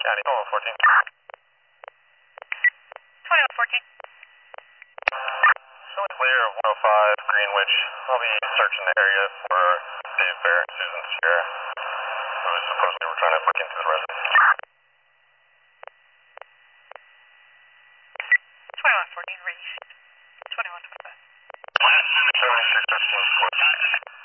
County 2114. 2114. Showing clear of 105 Greenwich. I'll be searching the area for Dave Bear and Susan Sierra, who supposedly were trying to break into the residence. 2114, ready. 2125. Last 7613.